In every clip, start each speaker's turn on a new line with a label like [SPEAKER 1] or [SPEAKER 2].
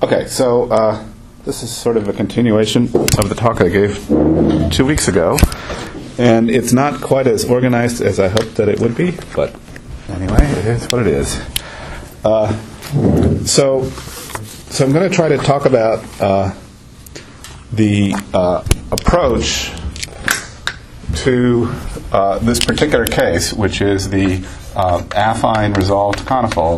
[SPEAKER 1] Okay, so this is sort of a continuation of the talk I gave 2 weeks ago, and it's not quite as organized as I hoped that it would be, but anyway, it is what it is. So I'm going to try to talk about the approach to this particular case, which is the affine resolved conifold,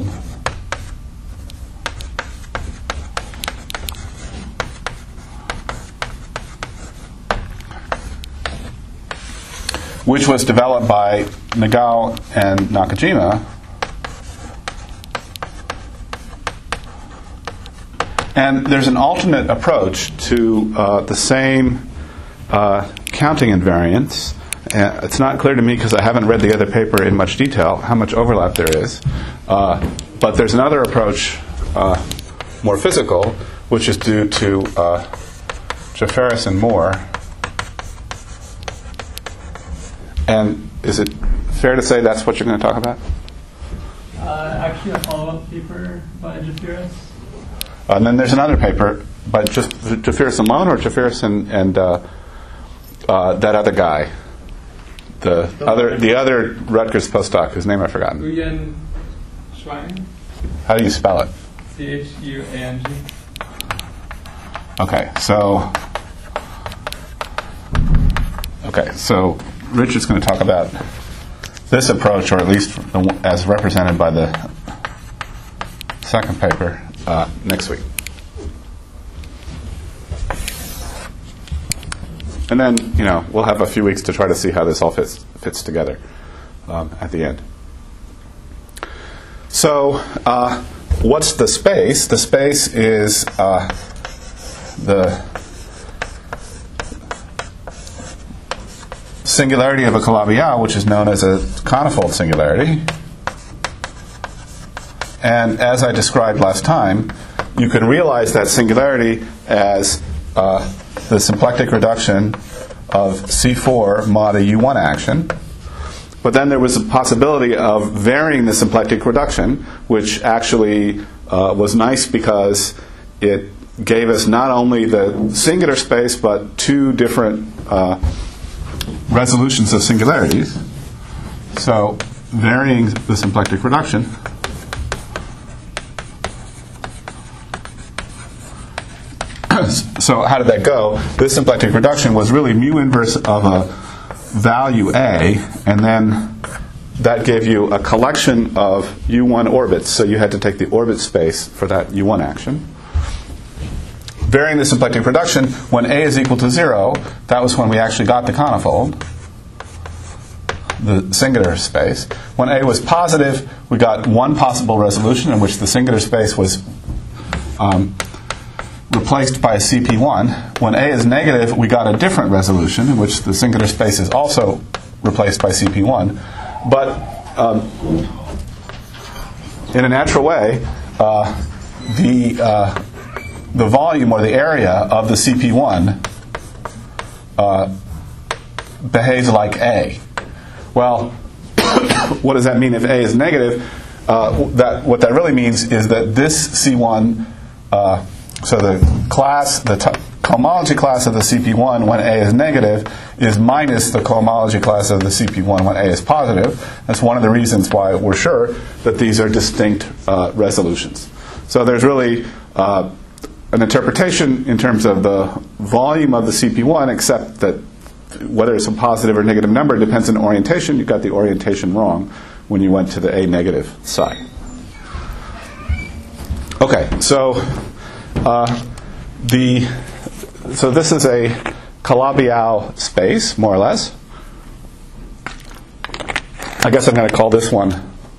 [SPEAKER 1] which was developed by Nagao and Nakajima. And there's an alternate approach to the same counting invariance. It's not clear to me, because I haven't read the other paper in much detail, how much overlap there is. But there's another approach, more physical, which is due to Jafferis and Moore. And is it fair to say that's what you're going to talk about?
[SPEAKER 2] Actually, a follow-up paper by Jafferis.
[SPEAKER 1] And then there's another paper by just Jafferis alone, or Jafferis and that other guy, the other Rutgers postdoc whose name I've forgotten.
[SPEAKER 2] Nguyen Xuang.
[SPEAKER 1] How do you spell it?
[SPEAKER 2] Chuang.
[SPEAKER 1] Okay, so Richard's going to talk about this approach, or at least as represented by the second paper, next week. And then, we'll have a few weeks to try to see how this all fits together at the end. So, what's the space? The space is the singularity of a Calabi-Yau, which is known as a conifold singularity. And as I described last time, you can realize that singularity as the symplectic reduction of C4 mod a U1 action. But then there was a possibility of varying the symplectic reduction, which actually was nice because it gave us not only the singular space, but two different resolutions of singularities. So varying the symplectic reduction so how did that go? This symplectic reduction was really mu inverse of a value A, and then that gave you a collection of U1 orbits, so you had to take the orbit space for that U1 action. Varying the symplectic reduction, when A is equal to 0, that was when we actually got the conifold, the singular space. When A was positive, we got one possible resolution in which the singular space was replaced by a CP1. When A is negative, we got a different resolution in which the singular space is also replaced by CP1. But in a natural way, the volume or the area of the CP1 behaves like A. Well, what does that mean if A is negative? What that really means is that this C1, so the cohomology class of the CP1 when A is negative is minus the cohomology class of the CP1 when A is positive. That's one of the reasons why we're sure that these are distinct resolutions. So there's really an interpretation in terms of the volume of the CP1, except that whether it's a positive or negative number depends on orientation. You got the orientation wrong when you went to the A negative side. Okay, so this is a Calabi-Yau space, more or less. I guess I'm going to call this one,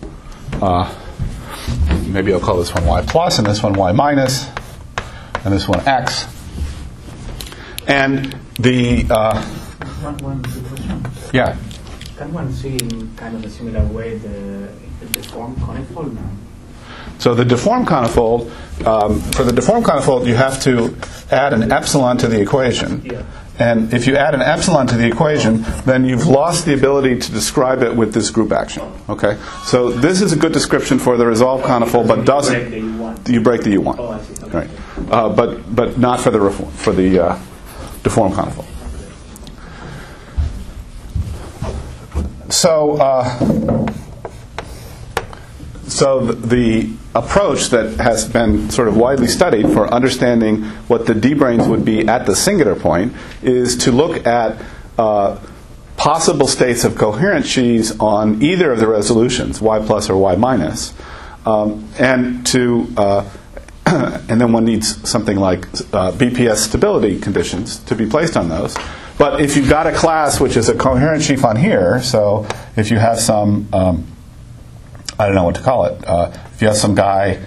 [SPEAKER 1] maybe I'll call this one Y plus, and this one Y minus, and this one X. And the...
[SPEAKER 3] One quick question.
[SPEAKER 1] Yeah.
[SPEAKER 3] Can one see in kind of a similar way the deformed conifold now?
[SPEAKER 1] So the deformed conifold, for the deformed conifold, you have to add an epsilon to the equation.
[SPEAKER 3] Yeah.
[SPEAKER 1] And if you add an epsilon to the equation, then you've lost the ability to describe it with this group action. Okay? So this is a good description for the resolved conical, but doesn't. You break the U1.
[SPEAKER 3] Oh, I see. Okay.
[SPEAKER 1] Right. But not for the deformed conical. So the approach that has been sort of widely studied for understanding what the d-branes would be at the singular point is to look at possible states of coherent sheaves on either of the resolutions, y plus or y minus, and then one needs something like BPS stability conditions to be placed on those. But if you've got a class which is a coherent sheaf on here, so if you have some I don't know what to call it. If you have some guy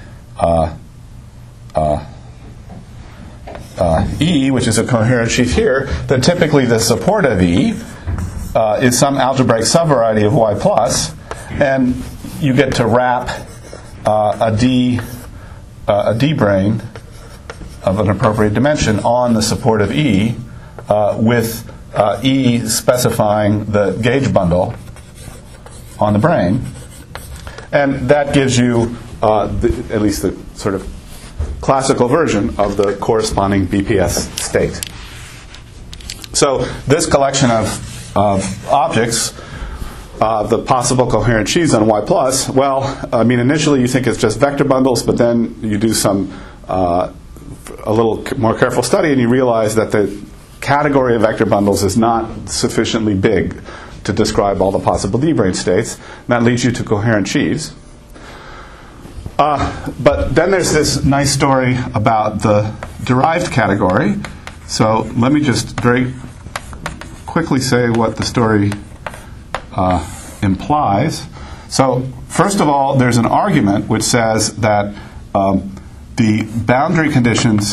[SPEAKER 1] E, which is a coherent sheaf here, then typically the support of E is some algebraic subvariety of y plus, and you get to wrap a d-brane of an appropriate dimension on the support of E with E specifying the gauge bundle on the brane. And that gives you at least the sort of classical version of the corresponding BPS state. So this collection of objects, the possible coherent sheaves on Y plus, well, I mean, initially you think it's just vector bundles, but then you do some a little more careful study and you realize that the category of vector bundles is not sufficiently big to describe all the possible d-brane states. And that leads you to coherent sheaves. But then there's this nice story about the derived category. So let me just very quickly say what the story implies. So first of all, there's an argument which says that the boundary conditions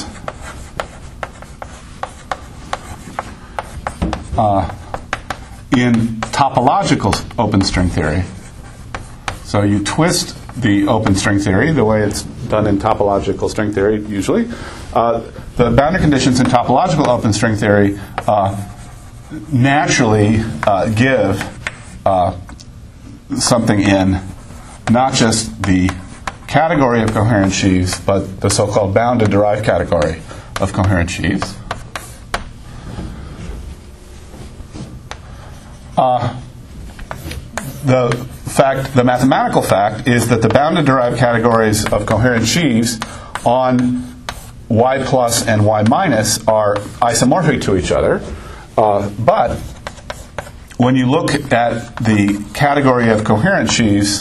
[SPEAKER 1] in topological open string theory. So you twist the open string theory the way it's done in topological string theory usually. The boundary conditions in topological open string theory naturally give something in not just the category of coherent sheaves, but the so-called bounded derived category of coherent sheaves. The mathematical fact is that the bounded derived categories of coherent sheaves on y plus and y minus are isomorphic to each other. But when you look at the category of coherent sheaves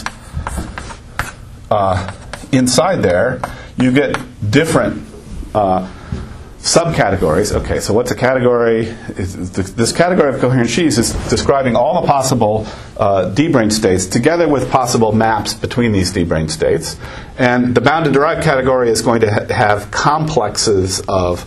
[SPEAKER 1] inside there, you get different subcategories. Okay, so what's a category? This category of coherent sheaves is describing all the possible d-brane states together with possible maps between these d-brane states. And the bounded derived category is going to have complexes of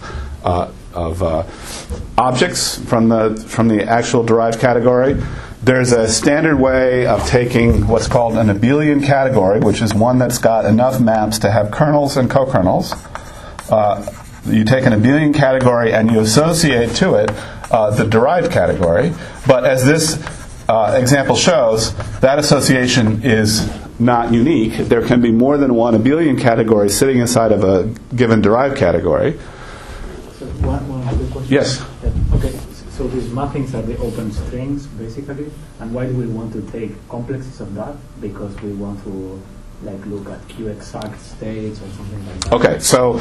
[SPEAKER 1] objects from the actual derived category. There's a standard way of taking what's called an abelian category, which is one that's got enough maps to have kernels and co-kernels. You take an abelian category and you associate to it the derived category. But as this example shows, that association is not unique. There can be more than one abelian category sitting inside of a given derived category.
[SPEAKER 3] So one quick question.
[SPEAKER 1] Yes.
[SPEAKER 3] Okay. So these mappings are the open strings, basically. And why do we want to take complexes of that? Because we want to look at Q-exact states or something like that.
[SPEAKER 1] Okay, so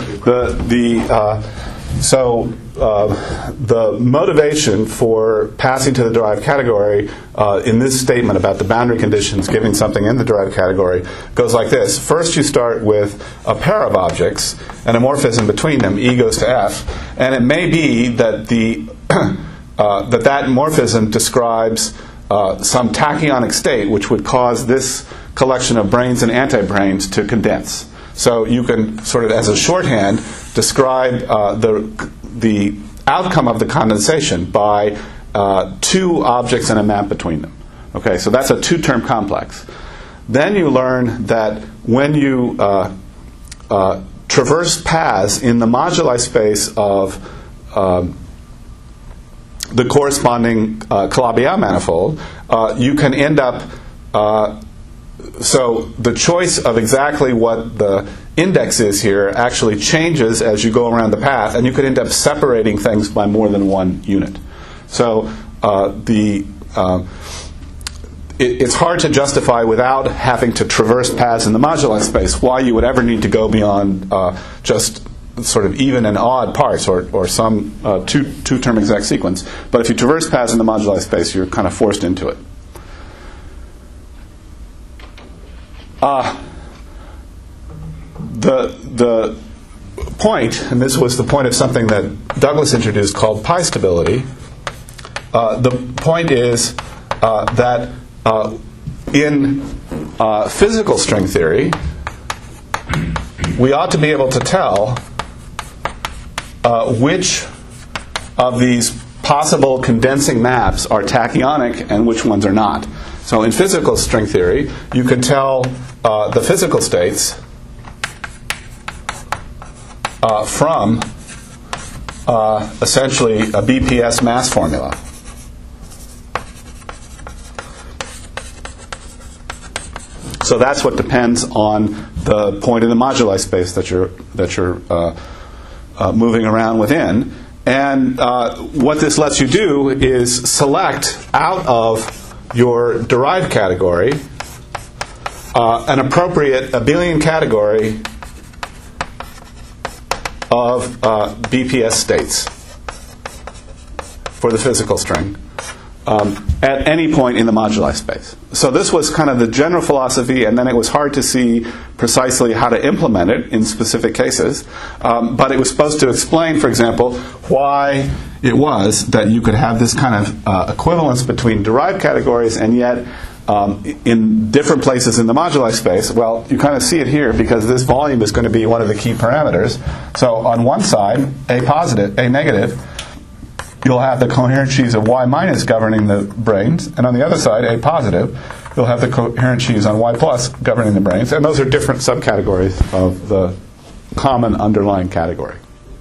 [SPEAKER 1] the motivation for passing to the derived category in this statement about the boundary conditions giving something in the derived category goes like this. First, you start with a pair of objects and a morphism between them, E goes to F, and it may be that that morphism describes some tachyonic state which would cause this collection of branes and antibranes to condense. So you can sort of, as a shorthand, describe the outcome of the condensation by two objects and a map between them. Okay, so that's a two-term complex. Then you learn that when you traverse paths in the moduli space of the corresponding Calabi-Yau manifold, you can end up. So the choice of exactly what the index is here actually changes as you go around the path, and you could end up separating things by more than one unit. So it's hard to justify without having to traverse paths in the moduli space why you would ever need to go beyond just sort of even and odd parts or some two-term exact sequence. But if you traverse paths in the moduli space, you're kind of forced into it. The point, and this was the point of something that Douglas introduced called pi stability, the point is that in physical string theory, we ought to be able to tell which of these possible condensing maps are tachyonic and which ones are not. So in physical string theory, you can tell the physical states from essentially a BPS mass formula. So that's what depends on the point in the moduli space that you're moving around within. And what this lets you do is select out of your derived category an appropriate abelian category of BPS states for the physical string at any point in the moduli space. So this was kind of the general philosophy, and then it was hard to see precisely how to implement it in specific cases. But it was supposed to explain, for example, why it was that you could have this kind of equivalence between derived categories and yet in different places in the moduli space. Well, you kind of see it here because this volume is going to be one of the key parameters. So on one side, A positive, A negative, you'll have the coherent sheaves of Y minus governing the branes, and on the other side, A positive, you'll have the coherent sheaves on Y plus governing the branes, and those are different subcategories of the common underlying category.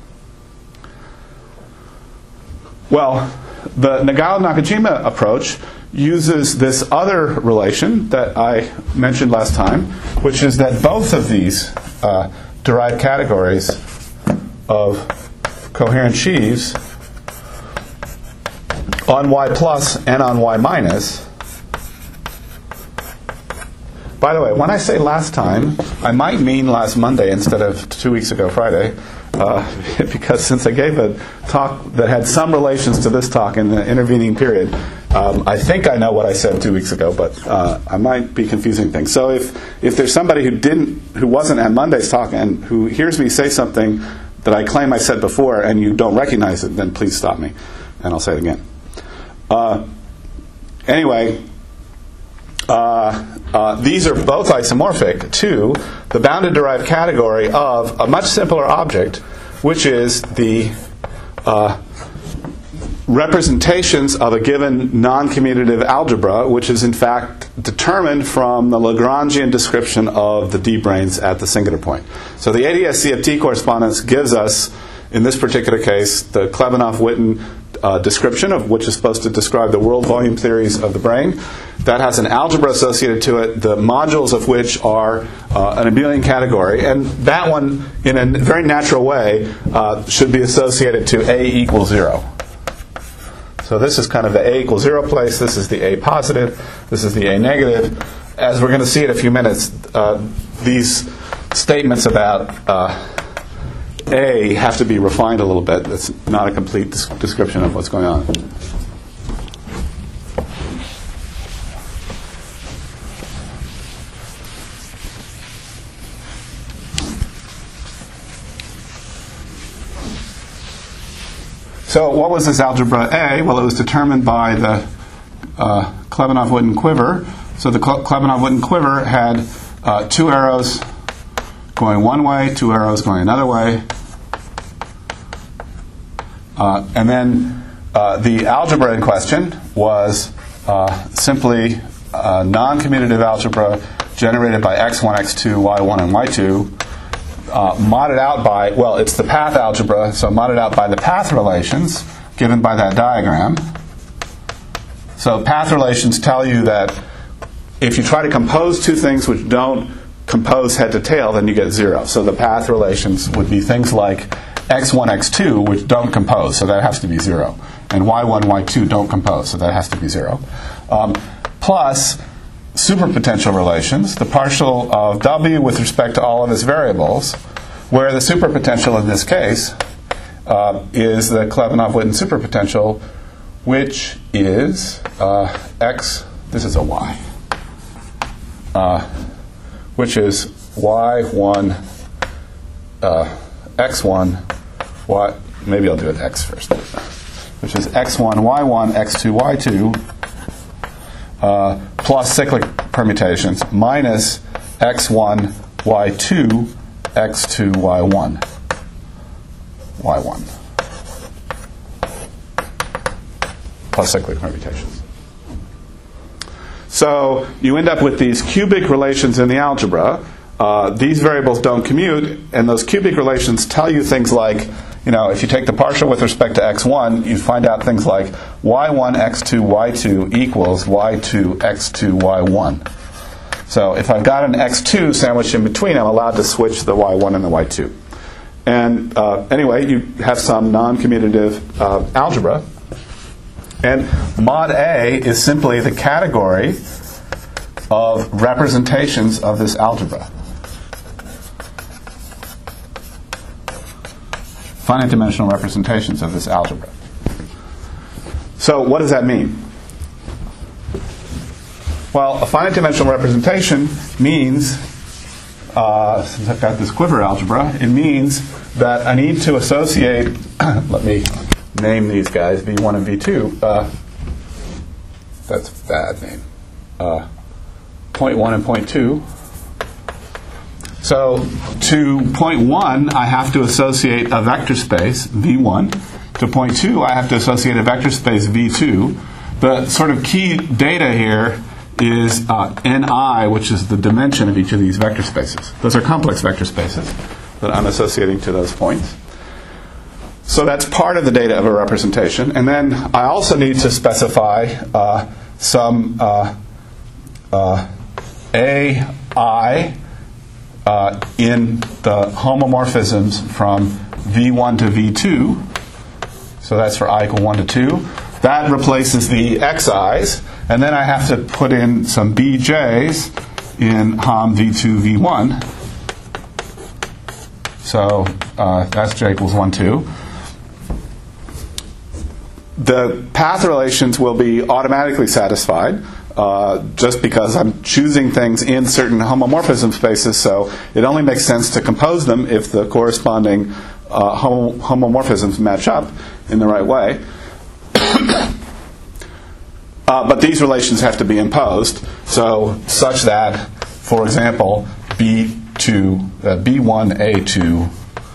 [SPEAKER 1] Well, the Nagao-Nakajima approach uses this other relation that I mentioned last time, which is that both of these derived categories of coherent sheaves on Y plus and on Y minus. By the way, when I say last time, I might mean last Monday instead of 2 weeks ago Friday, because since I gave a talk that had some relations to this talk in the intervening period, I think I know what I said 2 weeks ago, but I might be confusing things. So if there's somebody who wasn't at Monday's talk and who hears me say something that I claim I said before and you don't recognize it, then please stop me, and I'll say it again. Anyway, these are both isomorphic to the bounded derived category of a much simpler object, which is the representations of a given non-commutative algebra, which is in fact determined from the Lagrangian description of the D-branes at the singular point. So the ADS-CFT correspondence gives us, in this particular case, the Klebanov-Witten description, of which is supposed to describe the world volume theories of the brain. That has an algebra associated to it, the modules of which are an abelian category, and that one, in a very natural way, should be associated to A equals 0. So this is kind of the A equals 0 place, this is the A positive, this is the A negative. As we're going to see in a few minutes, these statements about A have to be refined a little bit. It's not a complete description of what's going on. So what was this algebra A? Well, it was determined by the Klebanov-Witten quiver. So the Klebanov-Witten quiver had 2 arrows going one way, 2 arrows going another way. And then the algebra in question was simply a non-commutative algebra generated by x1, x2, y1, and y2, modded out by, well, it's the path algebra, so modded out by the path relations given by that diagram. So path relations tell you that if you try to compose two things which don't compose head to tail, then you get 0. So the path relations would be things like x1, x2, which don't compose, so that has to be 0. And y1, y2 don't compose, so that has to be 0. Plus superpotential relations, the partial of w with respect to all of its variables, where the superpotential in this case is the Klebanov-Witten superpotential, which is x, this is a y, which is y1, x1, y, maybe I'll do it x first, which is x1, y1, x2, y2, plus cyclic permutations, minus x1, y2, x2, y1, y1, plus cyclic permutations. So you end up with these cubic relations in the algebra. These variables don't commute, and those cubic relations tell you things like, if you take the partial with respect to x1, you find out things like y1, x2, y2 equals y2, x2, y1. So if I've got an x2 sandwiched in between, I'm allowed to switch the y1 and the y2. And anyway, you have some non-commutative algebra. And mod A is simply the category of representations of this algebra. Finite dimensional representations of this algebra. So what does that mean? Well, a finite dimensional representation means, since I've got this quiver algebra, it means that I need to associate, let me name these guys, V1 and V2. That's a bad name. Point 1 and point 2. So to point 1, I have to associate a vector space, V1. To point 2, I have to associate a vector space, V2. The sort of key data here is Ni, which is the dimension of each of these vector spaces. Those are complex vector spaces that I'm associating to those points. So that's part of the data of a representation. And then I also need to specify some AI in the homomorphisms from V1 to V2. So that's for I equal 1 to 2. That replaces the xi's. And then I have to put in some bj's in Hom V2, V1. So that's j equals 1, 2. The path relations will be automatically satisfied just because I'm choosing things in certain homomorphism spaces, so it only makes sense to compose them if the corresponding homomorphisms match up in the right way. But these relations have to be imposed, so such that, for example, B1A2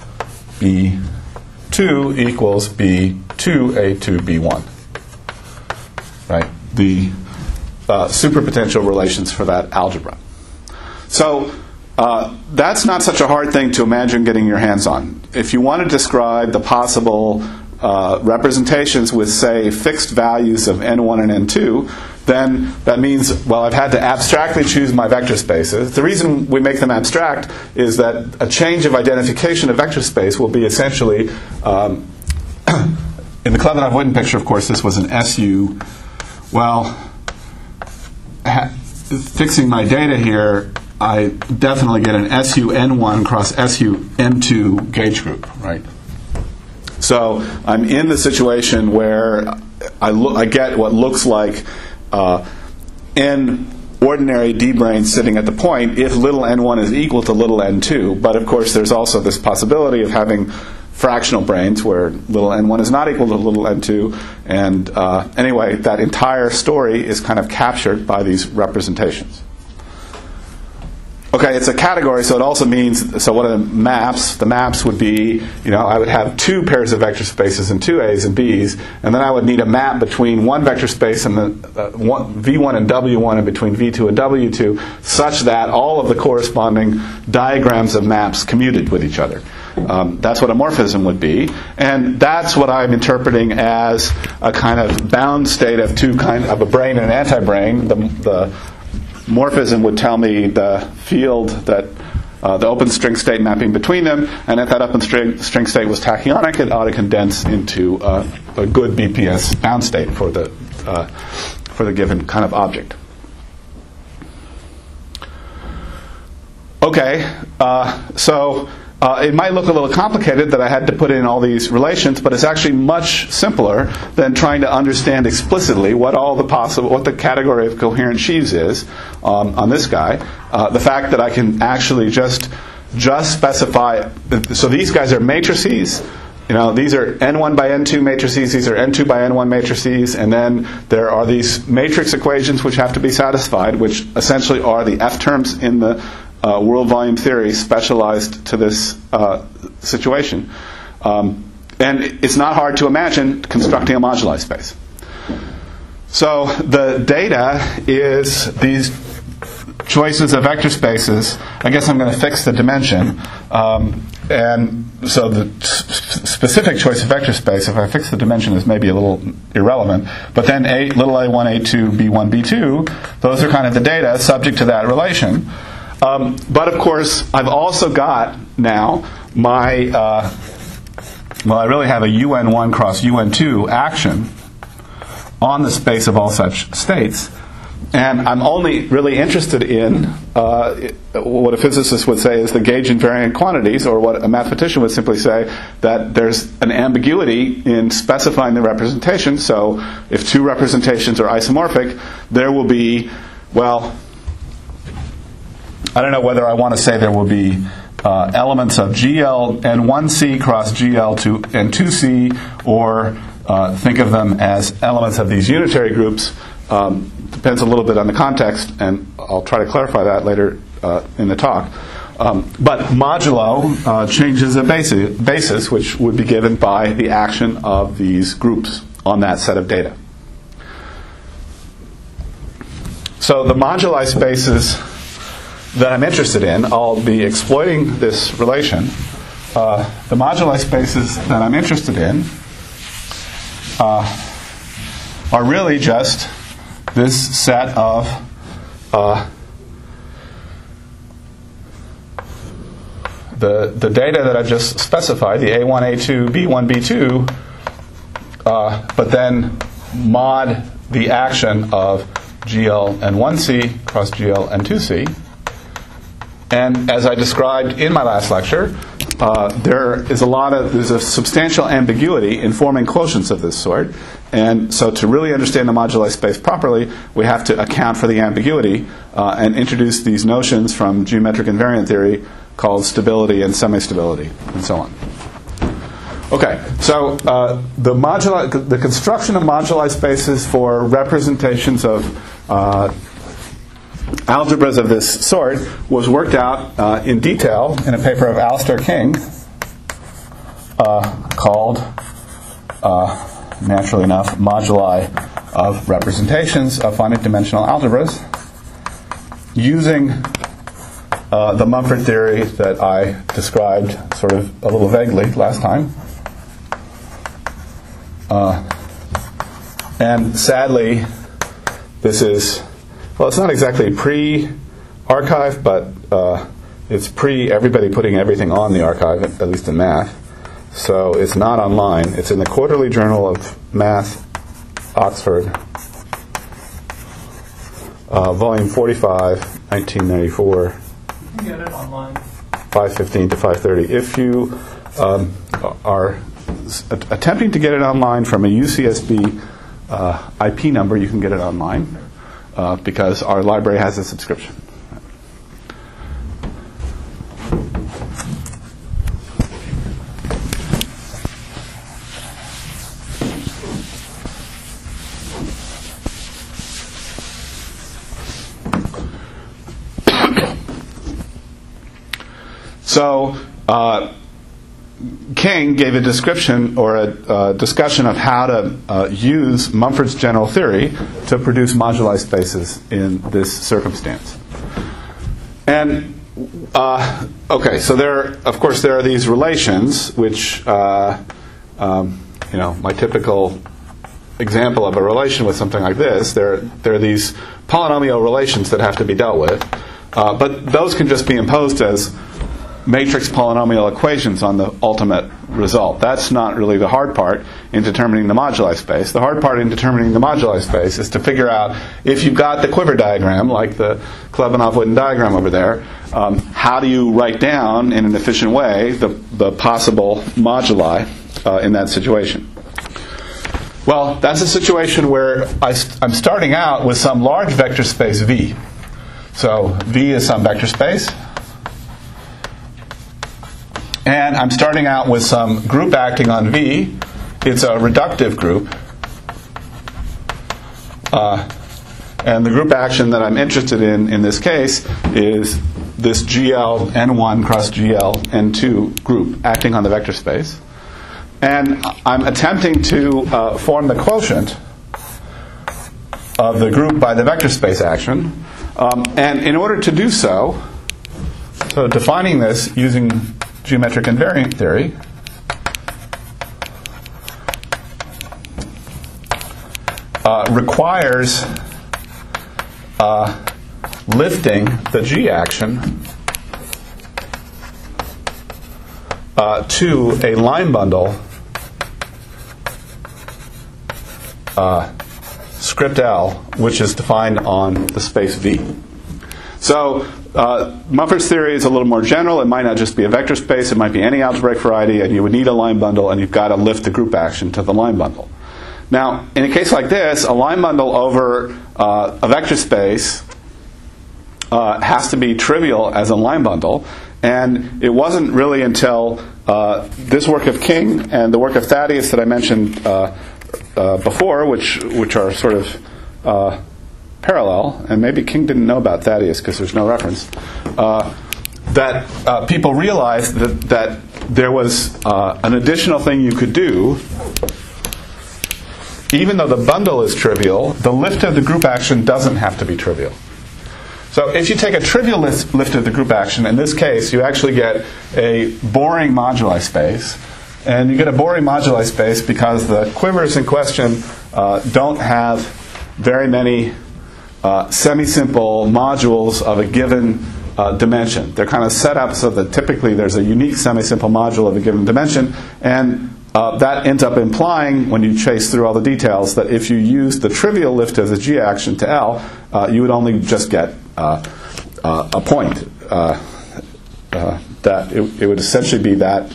[SPEAKER 1] B2 equals B2A2 B1. Right? The superpotential relations for that algebra. So that's not such a hard thing to imagine getting your hands on. If you want to describe the possible representations with, say, fixed values of n1 and n2, then that means, well, I've had to abstractly choose my vector spaces. The reason we make them abstract is that a change of identification of vector space will be essentially, in the Klebanov-Witten picture, of course, this was an SU. Well, fixing my data here, I definitely get an SU N1 cross SU N2 gauge group, right? So I'm in the situation where I get what looks like n ordinary D branes sitting at the point if little n1 is equal to little n2. But of course, there's also this possibility of having fractional branes where little n1 is not equal to little n2. And anyway, that entire story is kind of captured by these representations. Okay, it's a category, so it also means, so what are the maps? The maps would be, I would have two pairs of vector spaces and two A's and B's, and then I would need a map between one vector space and the V1 and W1 and between V2 and W2, such that all of the corresponding diagrams of maps commuted with each other. That's what a morphism would be, and that's what I'm interpreting as a kind of bound state of of a brane and an anti-brane. The morphism would tell me the field that the open string state mapping between them, and if that open string state was tachyonic, it ought to condense into a good BPS bound state for the given kind of object. Okay, so it might look a little complicated that I had to put in all these relations, but it's actually much simpler than trying to understand explicitly what the category of coherent sheaves is on this guy. The fact that I can actually just specify. So these guys are matrices. These are N1 by N2 matrices. These are N2 by N1 matrices, and then there are these matrix equations which have to be satisfied, which essentially are the F terms in the world volume theory specialized to this situation. And it's not hard to imagine constructing a moduli space. So the data is these choices of vector spaces. I guess I'm going to fix the dimension. And so the specific choice of vector space, if I fix the dimension, is maybe a little irrelevant. But then little a1, a2, b1, b2, those are kind of the data subject to that relation. But of course, I've also got now my, I really have a UN1 cross UN2 action on the space of all such states. And I'm only really interested in what a physicist would say is the gauge invariant quantities, or what a mathematician would simply say, that there's an ambiguity in specifying the representation. So if two representations are isomorphic, there will be, I don't know whether I want to say there will be elements of GL N1C cross GL N2C, or think of them as elements of these unitary groups. Depends a little bit on the context, and I'll try to clarify that later in the talk. But modulo changes a basis, which would be given by the action of these groups on that set of data. So the moduli spaces that I'm interested in, I'll be exploiting this relation. The moduli spaces that I'm interested in are really just this set of the data that I've just specified, the A1, A2, B1, B2, but then mod the action of GL N1C cross GL N2C. And as I described in my last lecture, there's a substantial ambiguity in forming quotients of this sort. And so to really understand the moduli space properly, we have to account for the ambiguity and introduce these notions from geometric invariant theory called stability and semi-stability, and so on. Okay, so the construction of moduli spaces for representations of algebras of this sort was worked out in detail in a paper of Alistair King called, naturally enough, Moduli of Representations of Finite Dimensional Algebras, using the Mumford theory that I described sort of a little vaguely last time. And sadly, this is, well, it's not exactly pre-archive, but it's pre-everybody putting everything on the archive, at least in math. So it's not online. It's in the Quarterly Journal of Math, Oxford, volume 45, 1994.
[SPEAKER 2] You can get it online.
[SPEAKER 1] 515 to 530. If you are attempting to get it online from a UCSB IP number, you can get it online because our library has a subscription. So King gave a description or a discussion of how to use Mumford's general theory to produce moduli spaces in this circumstance. And okay, so of course, there are these relations, which my typical example of a relation with something like this. There are these polynomial relations that have to be dealt with, but those can just be imposed as matrix polynomial equations on the ultimate result. That's not really the hard part in determining the moduli space. The hard part in determining the moduli space is to figure out, if you've got the quiver diagram, like the Klebanov-Witten diagram over there, how do you write down in an efficient way the possible moduli in that situation? Well, that's a situation where I'm starting out with some large vector space V. So V is some vector space. And I'm starting out with some group acting on V. It's a reductive group. And the group action that I'm interested in this case is this GL N1 cross GL N2 group acting on the vector space. And I'm attempting to form the quotient of the group by the vector space action. And in order to do so defining this using geometric invariant theory, requires lifting the G action to a line bundle script L, which is defined on the space V. So Mumford's theory is a little more general. It might not just be a vector space. It might be any algebraic variety, and you would need a line bundle, and you've got to lift the group action to the line bundle. Now, in a case like this, a line bundle over a vector space has to be trivial as a line bundle, and it wasn't really until this work of King and the work of Thaddeus that I mentioned before, which are sort of parallel, and maybe King didn't know about Thaddeus because there's no reference, that people realized that there was an additional thing you could do. Even though the bundle is trivial, the lift of the group action doesn't have to be trivial. So if you take a trivial lift of the group action, in this case, you actually get a boring moduli space. And you get a boring moduli space because the quivers in question don't have very many semi-simple modules of a given dimension. They're kind of set up so that typically there's a unique semi-simple module of a given dimension, and that ends up implying, when you chase through all the details, that if you use the trivial lift of the G action to L, you would only just get a point. That it would essentially be that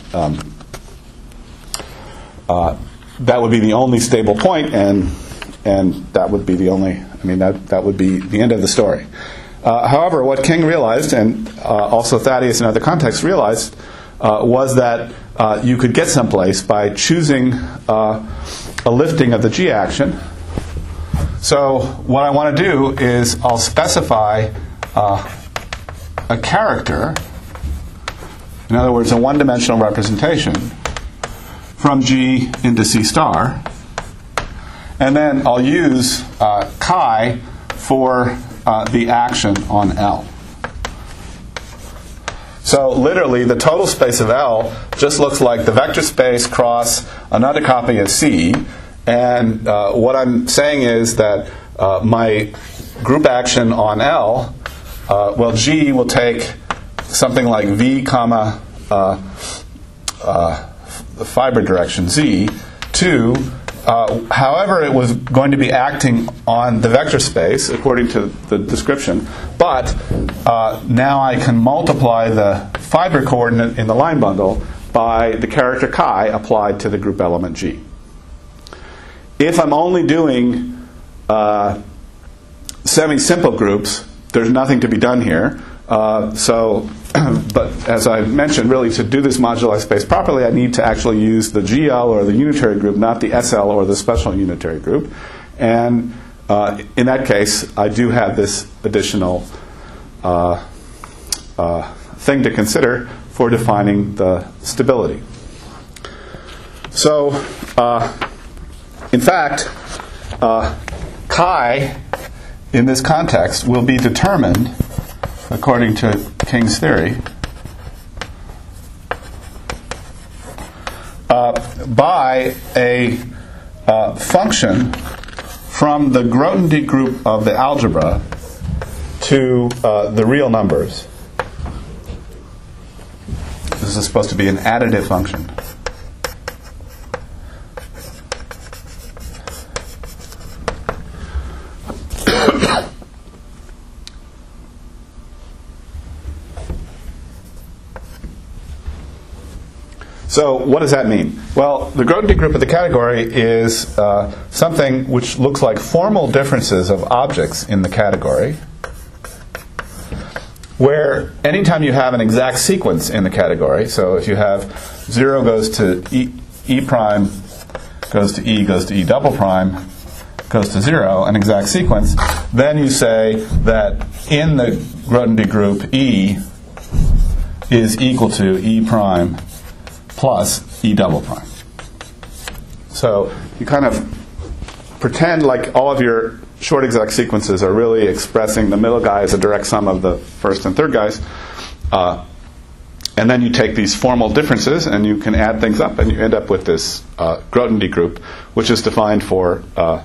[SPEAKER 1] that would be the only stable point, and that would be the only. I mean, that would be the end of the story. However, what King realized, and also Thaddeus in other contexts realized, was that you could get someplace by choosing a lifting of the G action. So what I want to do is I'll specify a character, in other words, a one-dimensional representation, from G into C star, and then I'll use chi for the action on L. So literally, the total space of L just looks like the vector space cross another copy of C, and what I'm saying is that my group action on L, well, G will take something like V comma the fiber direction Z to however it was going to be acting on the vector space according to the description, but now I can multiply the fiber coordinate in the line bundle by the character chi applied to the group element G. If I'm only doing semi-simple groups, there's nothing to be done here. But as I mentioned, really to do this moduli space properly, I need to actually use the GL or the unitary group, not the SL or the special unitary group. And in that case, I do have this additional thing to consider for defining the stability. So, in fact, chi in this context will be determined, according to King's theory, by a function from the Grothendieck group of the algebra to the real numbers. This is supposed to be an additive function. So what does that mean? Well, the Grothendieck group of the category is something which looks like formal differences of objects in the category, where anytime you have an exact sequence in the category, so if you have 0 goes to E prime, goes to E double prime, goes to 0, an exact sequence, then you say that in the Grothendieck group, E is equal to E prime plus E double prime. So you kind of pretend like all of your short exact sequences are really expressing the middle guy as a direct sum of the first and third guys. And then you take these formal differences and you can add things up and you end up with this Grothendieck group, which is defined for,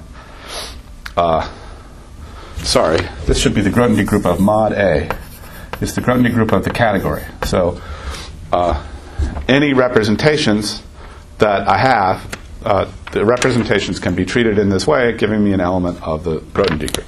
[SPEAKER 1] sorry, this should be the Grothendieck group of mod A. It's the Grothendieck group of the category. So any representations that I have, the representations can be treated in this way, giving me an element of the Grothendieck group.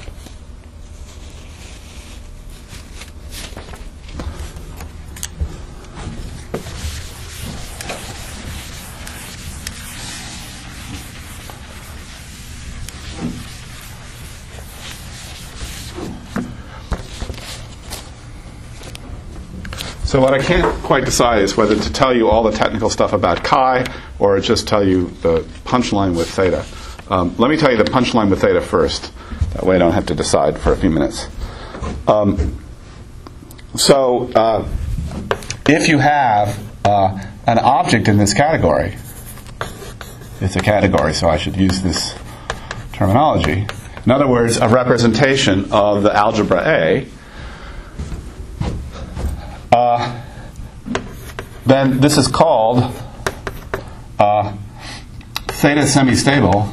[SPEAKER 1] So what I can't quite decide is whether to tell you all the technical stuff about chi or just tell you the punchline with theta. Let me tell you the punchline with theta first. That way I don't have to decide for a few minutes. So if you have an object in this category, it's a category, so I should use this terminology. In other words, a representation of the algebra A, then this is called theta semistable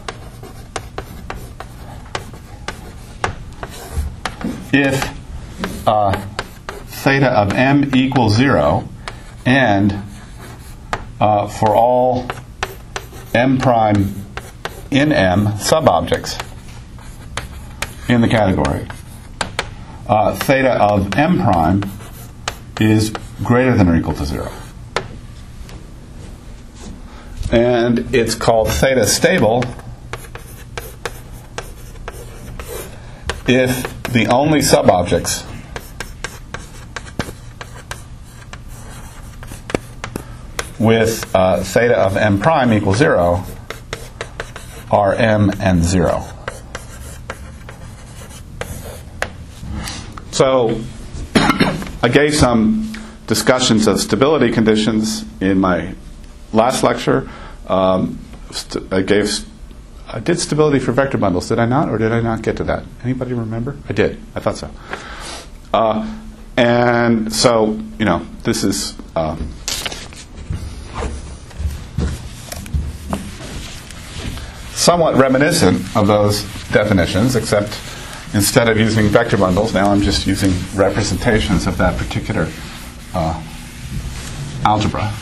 [SPEAKER 1] if theta of m equals 0 and for all m prime in M subobjects in the category, theta of m prime is greater than or equal to 0. And it's called theta stable if the only subobjects with theta of m prime equals 0 are m and 0. So I gave some discussions of stability conditions in my last lecture. I did stability for vector bundles, did I not? Or did I not get to that? Anybody remember? I did. I thought so. And so, this is somewhat reminiscent of those definitions, except instead of using vector bundles, now I'm just using representations of that particular algebra.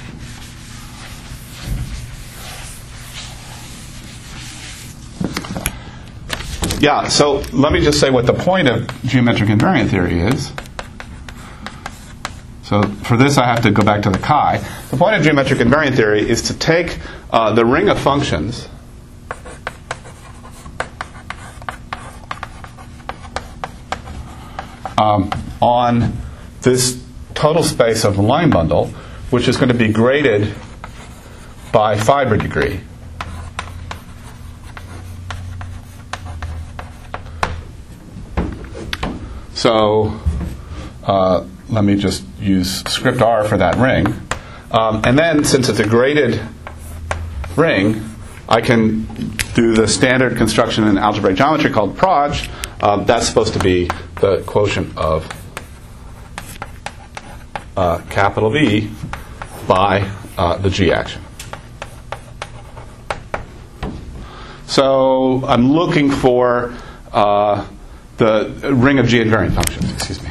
[SPEAKER 1] Yeah, so let me just say what the point of geometric invariant theory is. So for this I have to go back to the chi. The point of geometric invariant theory is to take the ring of functions on this total space of the line bundle, which is going to be graded by fiber degree. So, let me just use script R for that ring. And then, since it's a graded ring, I can do the standard construction in algebraic geometry called proj. That's supposed to be the quotient of capital V by the G action. So I'm looking for the ring of G invariant functions. Excuse me.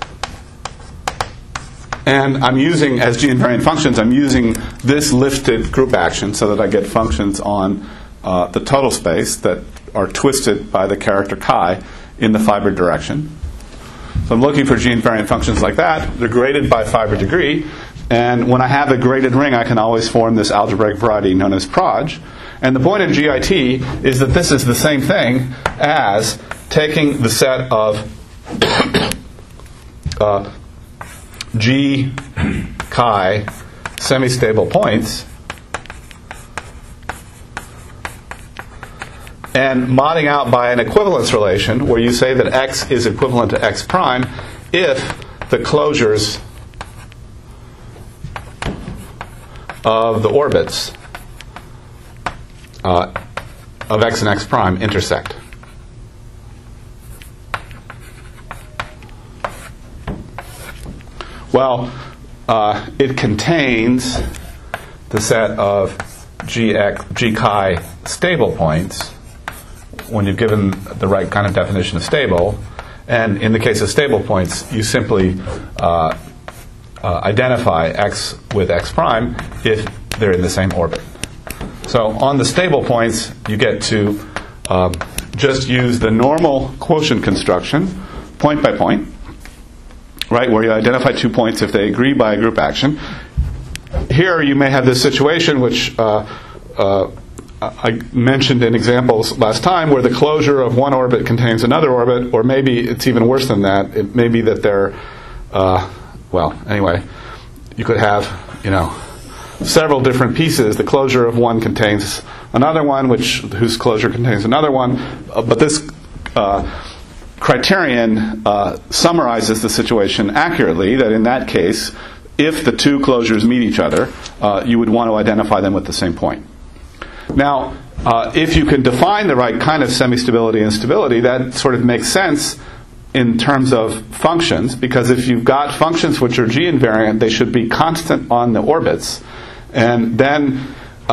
[SPEAKER 1] And I'm using, as G invariant functions, I'm using this lifted group action so that I get functions on the total space that are twisted by the character chi in the fiber direction. So I'm looking for G invariant functions like that. They're graded by fiber degree. And when I have a graded ring, I can always form this algebraic variety known as proj. And the point of GIT is that this is the same thing as taking the set of G chi semi-stable points and modding out by an equivalence relation where you say that x is equivalent to x prime if the closures of the orbits of x and x prime intersect. Well, it contains the set of G chi stable points when you've given the right kind of definition of stable. And in the case of stable points, you simply identify x with x prime if they're in the same orbit. So on the stable points, you get to just use the normal quotient construction, point by point, right, where you identify 2 points if they agree by a group action. Here you may have this situation which I mentioned in examples last time where the closure of one orbit contains another orbit, or maybe it's even worse than that. It may be that they're, well, anyway, you could have, several different pieces. The closure of one contains another one, whose closure contains another one. But this criterion summarizes the situation accurately, that in that case, if the two closures meet each other, you would want to identify them with the same point. Now, if you can define the right kind of semi-stability and stability, that sort of makes sense in terms of functions, because if you've got functions which are G invariant, they should be constant on the orbits. And then,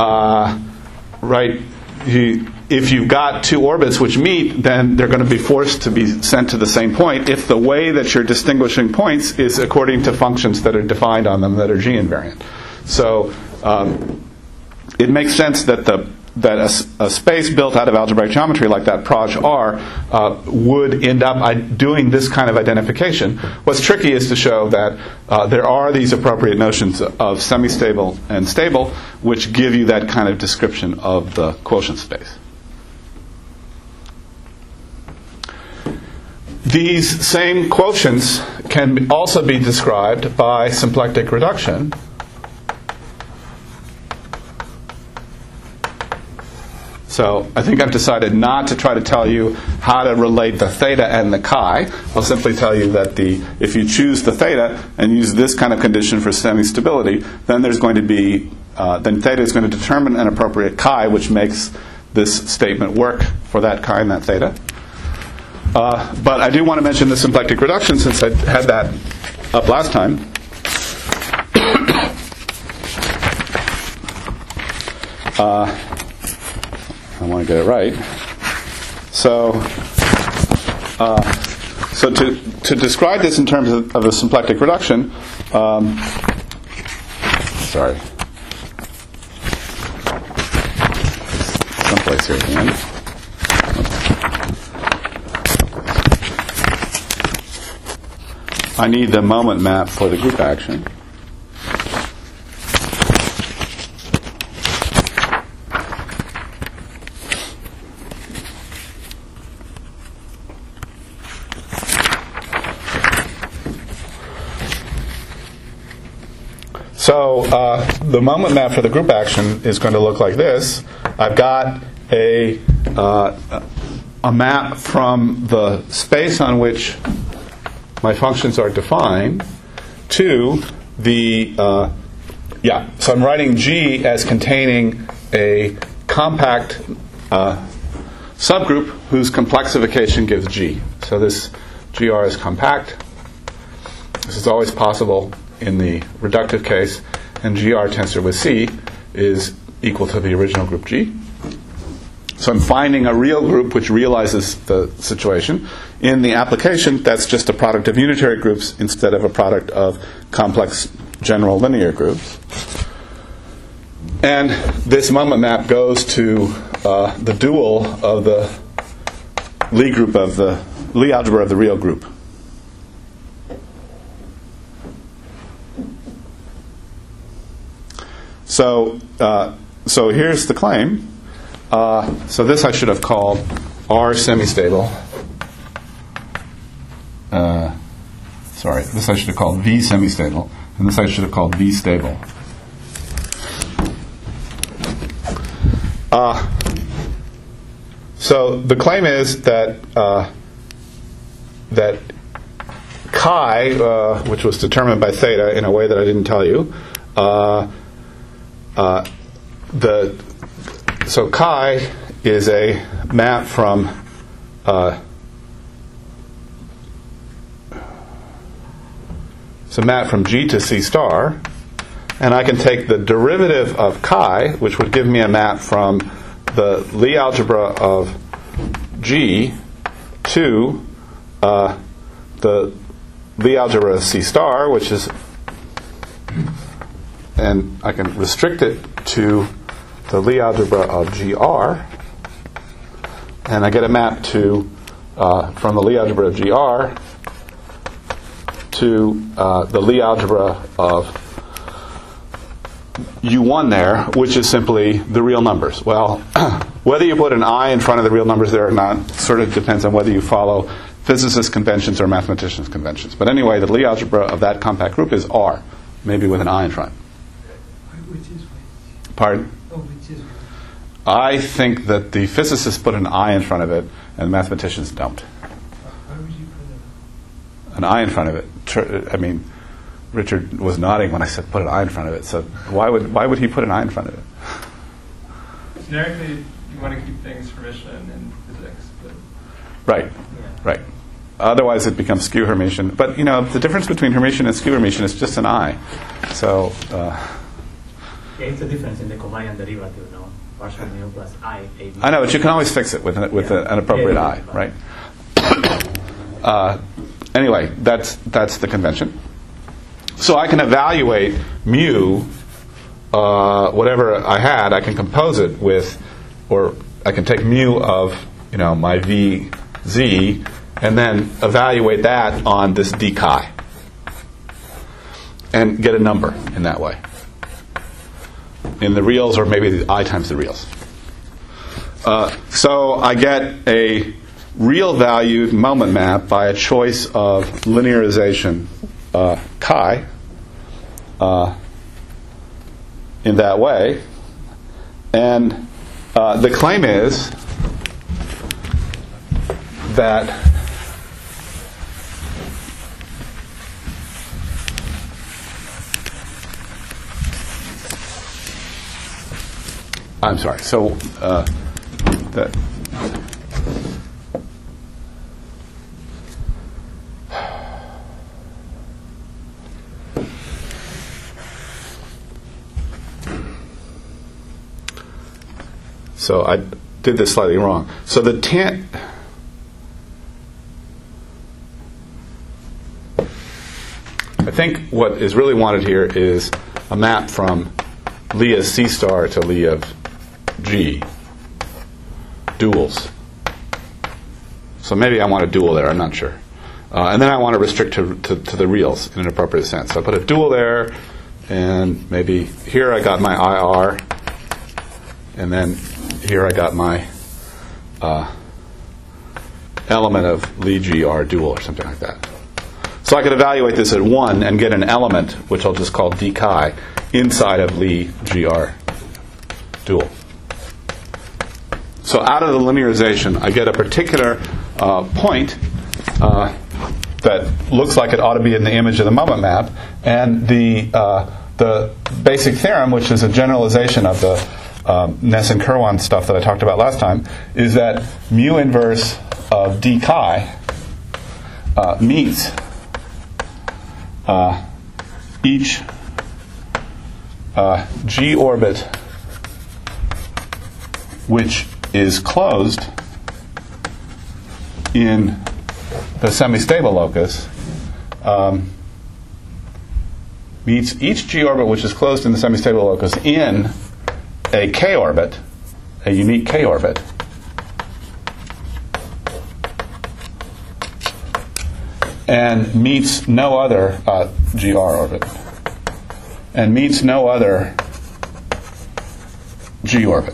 [SPEAKER 1] if you've got two orbits which meet, then they're going to be forced to be sent to the same point if the way that you're distinguishing points is according to functions that are defined on them that are G invariant. So it makes sense that a space built out of algebraic geometry like that proj R would end up doing this kind of identification. What's tricky is to show that there are these appropriate notions of semi-stable and stable which give you that kind of description of the quotient space. These same quotients can also be described by symplectic reduction. So I think I've decided not to try to tell you how to relate the theta and the chi. I'll simply tell you that if you choose the theta and use this kind of condition for semi-stability, then there's going to be then theta is going to determine an appropriate chi, which makes this statement work for that chi and that theta. But I do want to mention the symplectic reduction since I had that up last time. I want to get it right. So to describe this in terms of a symplectic reduction, sorry, someplace here at the end. I need the moment map for the group action. So the moment map for the group action is going to look like this. I've got a map from the space on which my functions are defined, to the So I'm writing G as containing a compact subgroup whose complexification gives G. So this GR is compact. This is always possible in the reductive case, and GR tensor with C is equal to the original group G. So I'm finding a real group which realizes the situation. In the application, that's just a product of unitary groups instead of a product of complex general linear groups. And this moment map goes to the dual of the Lie group of the Lie algebra of the real group. So here's the claim. So this I should have called R semistable. This I should have called V semistable, and this I should have called V stable. So the claim is that that chi, which was determined by theta in a way that I didn't tell you, so chi is a map from G to C star, and I can take the derivative of chi, which would give me a map from the Lie algebra of G to the Lie algebra of C star, which is, and I can restrict it to the Lie algebra of GR, and I get a map to from the Lie algebra of GR to the Lie algebra of U1 there, which is simply the real numbers. Well, whether you put an I in front of the real numbers there or not sort of depends on whether you follow physicist conventions or mathematicians conventions. But anyway, the Lie algebra of that compact group is R, maybe with an I in front.
[SPEAKER 4] Which is which?
[SPEAKER 1] Pardon?
[SPEAKER 4] Oh, which is which?
[SPEAKER 1] I think that the physicists put an I in front of it and the mathematicians don't.
[SPEAKER 4] Why would you put
[SPEAKER 1] An I in front of it. I mean, Richard was nodding when I said put an I in front of it. So why would he put an I in front of it?
[SPEAKER 2] Generically, you want to keep things Hermitian in physics. But
[SPEAKER 1] Right. Otherwise, it becomes skew Hermitian. But the difference between Hermitian and skew Hermitian is just an I. So.
[SPEAKER 3] It's a difference in the covariant derivative, no? Partial mu plus I. AB.
[SPEAKER 1] I know, but you can always fix it with an appropriate I, right? Anyway, that's the convention. So I can evaluate mu, whatever I had, I can compose it with, or I can take mu of, my VZ, and then evaluate that on this d chi, and get a number in that way. In the reals, or maybe the I times the reals. So I get a real valued moment map by a choice of linearization chi in that way, and the claim is that I'm sorry. So that. So I did this slightly wrong. So the I think what is really wanted here is a map from Lie of C star to Lie of G. Duals. So maybe I want a dual there, I'm not sure. And then I want to restrict to the reals in an appropriate sense. So I put a dual there, and maybe here I got my IR, and then here I got my element of Lie GR dual or something like that. So I could evaluate this at 1 and get an element, which I'll just call d chi, inside of Lie GR dual. So out of the linearization, I get a particular point that looks like it ought to be in the image of the moment map, and the basic theorem, which is a generalization of the Ness and Kirwan stuff that I talked about last time, is that mu inverse of d chi meets each g orbit which is closed in the semi-stable locus meets each g orbit which is closed in the semi-stable locus in a k orbit, a unique k orbit, and meets no other gr orbit, and meets no other g orbit.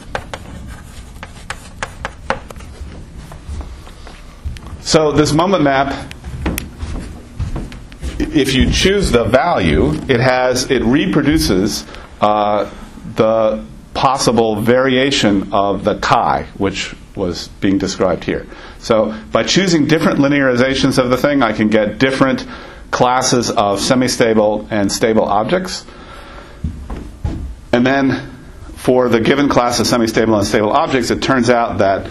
[SPEAKER 1] So this moment map, if you choose the value, it reproduces the possible variation of the chi, which was being described here. So by choosing different linearizations of the thing, I can get different classes of semi-stable and stable objects. And then for the given class of semi-stable and stable objects, it turns out that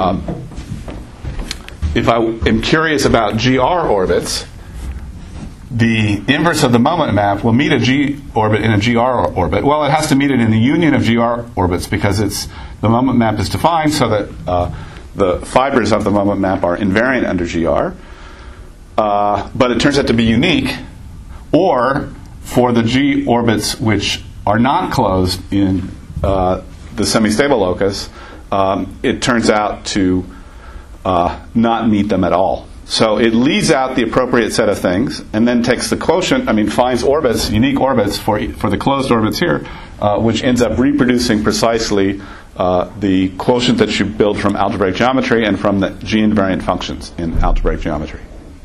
[SPEAKER 1] if I am curious about GR orbits, the inverse of the moment map will meet a G orbit in a GR orbit. Well, it has to meet it in the union of GR orbits because the moment map is defined so that the fibers of the moment map are invariant under GR. But it turns out to be unique. Or for the G orbits which are not closed in the semi-stable locus, it turns out to not meet them at all. So it leaves out the appropriate set of things and then takes the quotient, finds orbits, unique orbits for the closed orbits here, which ends up reproducing precisely the quotient that you build from algebraic geometry and from the G-invariant functions in algebraic geometry.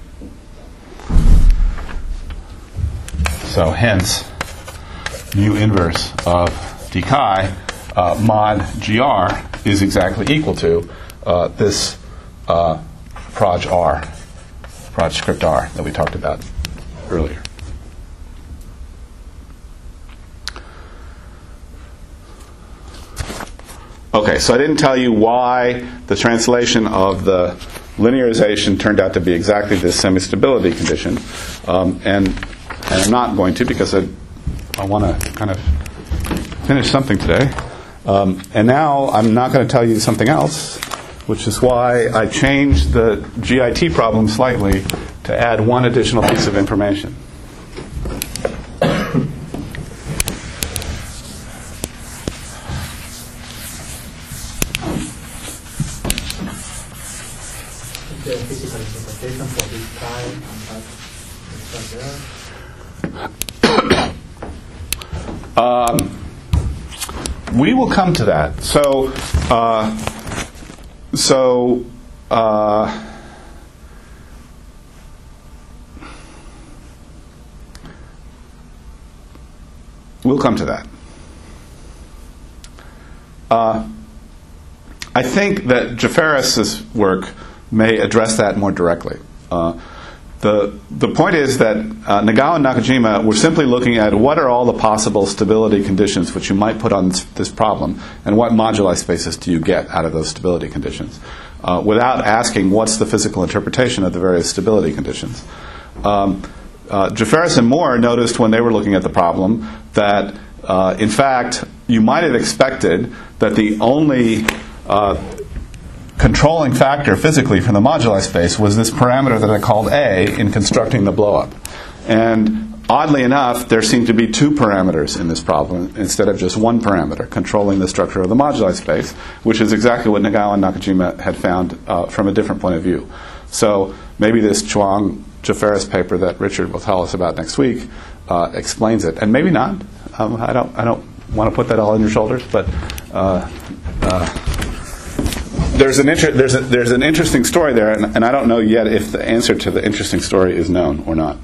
[SPEAKER 1] So hence, mu inverse of d chi mod gr is exactly equal to this proj script r that we talked about earlier. Okay, so I didn't tell you why the translation of the linearization turned out to be exactly this semi-stability condition, and I'm not going to because I want to kind of finish something today. And now I'm not going to tell you something else, which is why I changed the GIT problem slightly to add one additional piece of information.
[SPEAKER 3] The physical interpretation for this time and that
[SPEAKER 1] we will come to that. We'll come to that. I think that Jafaris's work may address that more directly. The point is that Nagao and Nakajima were simply looking at what are all the possible stability conditions which you might put on this problem, and what moduli spaces do you get out of those stability conditions, without asking what's the physical interpretation of the various stability conditions. Jafaris and Moore noticed when they were looking at the problem that, in fact, you might have expected that the only controlling factor physically from the moduli space was this parameter that I called A in constructing the blowup. And oddly enough, there seem to be two parameters in this problem instead of just one parameter controlling the structure of the moduli space, which is exactly what Nagao and Nakajima had found from a different point of view. So maybe this Chuang-Jafaris paper that Richard will tell us about next week explains it, and maybe not. I don't want to put that all on your shoulders, but there's an interesting story there, and I don't know yet if the answer to the interesting story is known or not.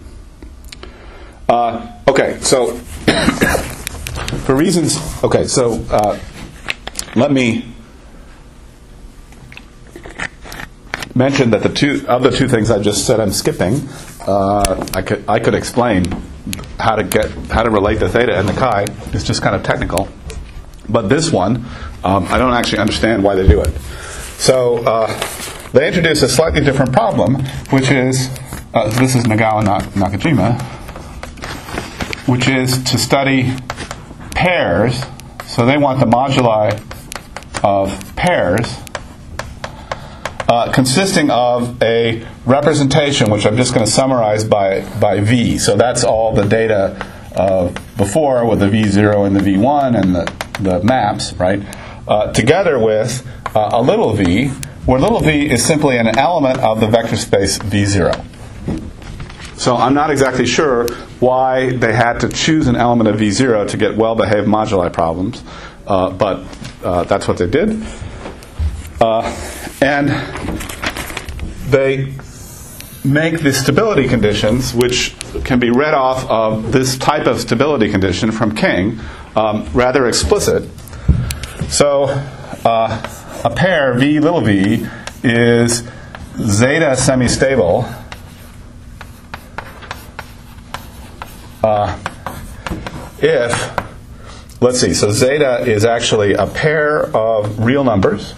[SPEAKER 1] Okay, so for reasons. Okay, so let me mention that the two things I just said I'm skipping. I could explain how to relate the theta and the chi. It's just kind of technical. But this one, I don't actually understand why they do it. So they introduce a slightly different problem, which is, this is Nagao and Nakajima, which is to study pairs. So they want the moduli of pairs consisting of a representation, which I'm just going to summarize by V. So that's all the data before with the V0 and the V1 and the maps, right? Together with a little v, where little v is simply an element of the vector space V0. So I'm not exactly sure why they had to choose an element of V0 to get well-behaved moduli problems, but that's what they did. And they make the stability conditions, which can be read off of this type of stability condition from King, rather explicit. So a pair, V little v, is zeta semi-stable if, let's see, so zeta is actually a pair of real numbers.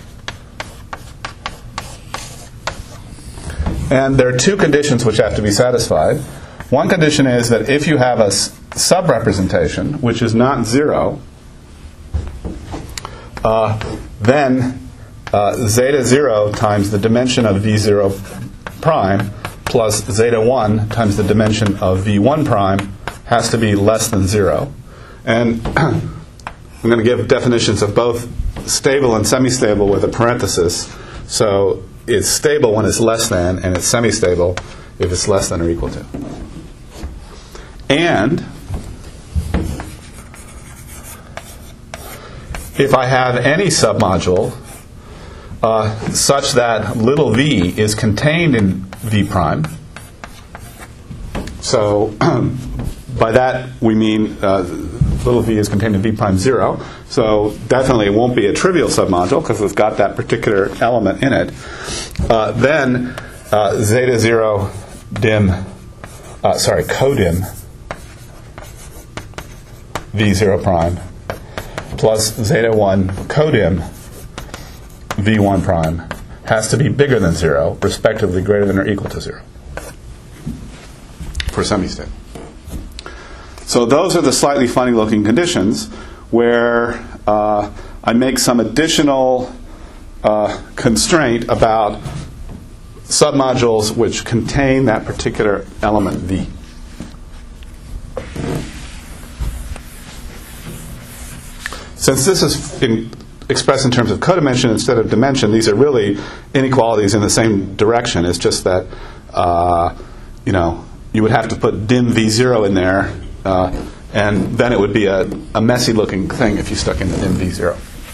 [SPEAKER 1] And there are two conditions which have to be satisfied. One condition is that if you have a sub-representation, which is not 0, then zeta 0 times the dimension of V0 prime plus zeta 1 times the dimension of V1 prime has to be less than 0. And I'm going to give definitions of both stable and semi-stable with a parenthesis. So it's stable when it's less than, and it's semi-stable if it's less than or equal to. And if I have any submodule such that little v is contained in V prime, so by that we mean little v is contained in V prime 0, so definitely it won't be a trivial submodule because it's got that particular element in it. Then zeta 0 codim V0 prime plus zeta 1 codim V1 prime has to be bigger than 0, respectively greater than or equal to 0 for semi-stable. So those are the slightly funny looking conditions where I make some additional constraint about submodules which contain that particular element V. Since this is expressed in terms of codimension instead of dimension, these are really inequalities in the same direction. It's just that you would have to put dim V0 in there, and then it would be a messy looking thing if you stuck in the dim V0.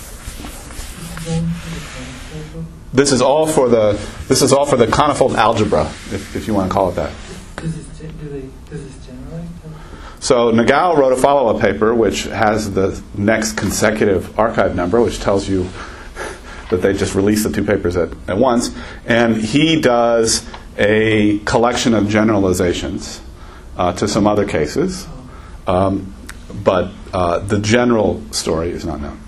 [SPEAKER 1] This is all for the conifold algebra, if you want to call it that.
[SPEAKER 4] Does this generate?
[SPEAKER 1] So Nagao wrote a follow-up paper which has the next consecutive archive number, which tells you that they just released the two papers at once. And he does a collection of generalizations to some other cases. But the general story is not known.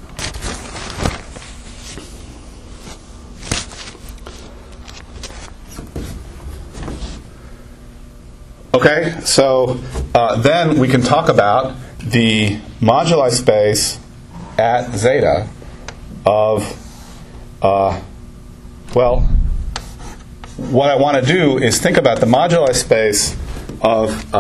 [SPEAKER 1] Okay, so then we can talk about the moduli space at zeta of, what I want to do is think about the moduli space of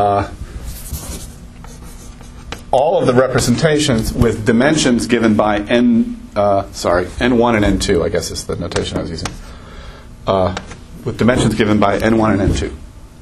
[SPEAKER 1] all of the representations with dimensions given by n1 and n2, I guess is the notation I was using, with dimensions given by n1 and n2.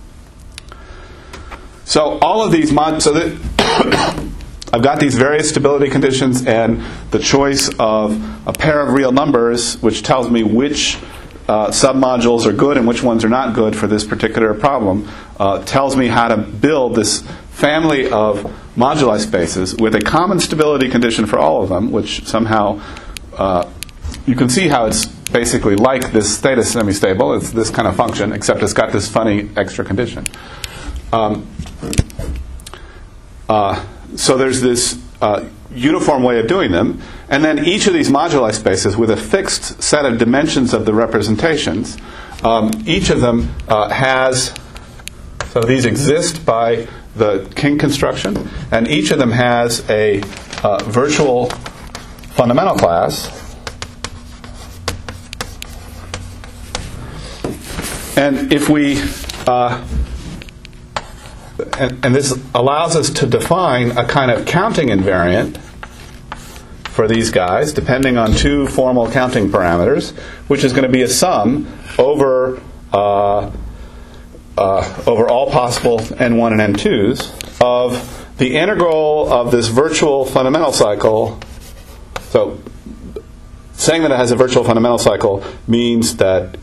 [SPEAKER 1] So all of these I've got these various stability conditions and the choice of a pair of real numbers, which tells me which submodules are good and which ones are not good for this particular problem, tells me how to build this family of moduli spaces with a common stability condition for all of them, which somehow you can see how it's basically like this theta semi-stable. It's this kind of function, except it's got this funny extra condition. So there's this uniform way of doing them, and then each of these moduli spaces with a fixed set of dimensions of the representations, each of them has, so these exist by the King construction, and each of them has a virtual fundamental class. And if we, and this allows us to define a kind of counting invariant for these guys, depending on two formal counting parameters, which is going to be a sum over all possible n1 and n2s of the integral of this virtual fundamental cycle. So saying that it has a virtual fundamental cycle means that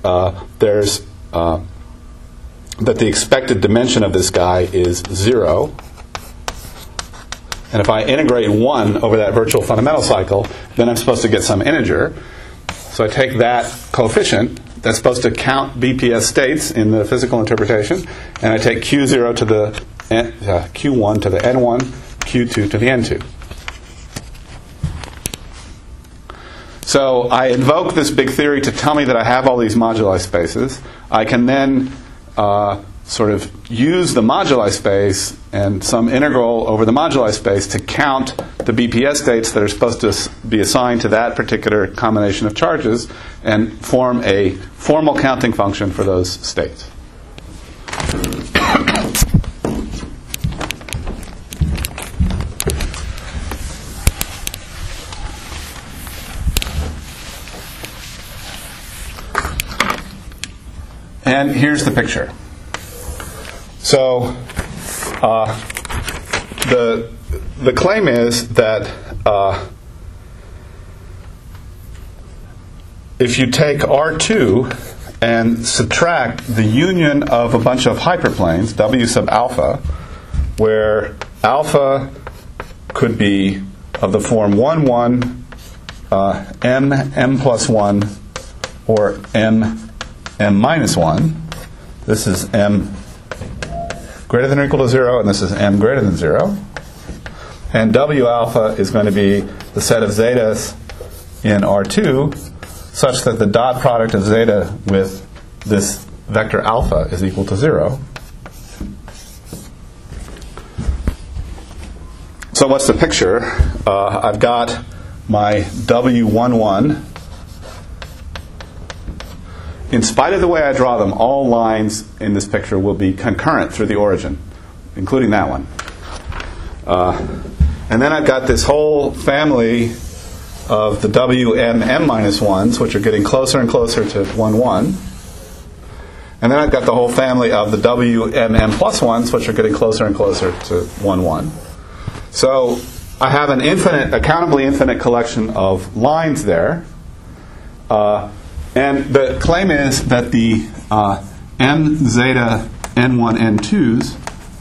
[SPEAKER 1] that the expected dimension of this guy is 0. And if I integrate 1 over that virtual fundamental cycle, then I'm supposed to get some integer. So I take that coefficient that's supposed to count BPS states in the physical interpretation, and I take Q0 to the Q1 to the N1, Q2 to the N2. So I invoke this big theory to tell me that I have all these moduli spaces. I can then sort of use the moduli space and some integral over the moduli space to count the BPS states that are supposed to be assigned to that particular combination of charges and form a formal counting function for those states. And here's the picture. So the claim is that if you take R2 and subtract the union of a bunch of hyperplanes, W sub alpha, where alpha could be of the form 1, 1, m plus 1, or m minus 1. This is m greater than or equal to 0, and this is m greater than 0. And W alpha is going to be the set of zetas in R2 such that the dot product of zeta with this vector alpha is equal to 0. So what's the picture? I've got my W11. In spite of the way I draw them, all lines in this picture will be concurrent through the origin, including that one. And then I've got this whole family of the WM minus 1s, which are getting closer and closer to 1, 1. And then I've got the whole family of the WM plus 1s, which are getting closer and closer to 1, 1. So I have an infinite, accountably infinite collection of lines there. And the claim is that the m zeta n1 n2s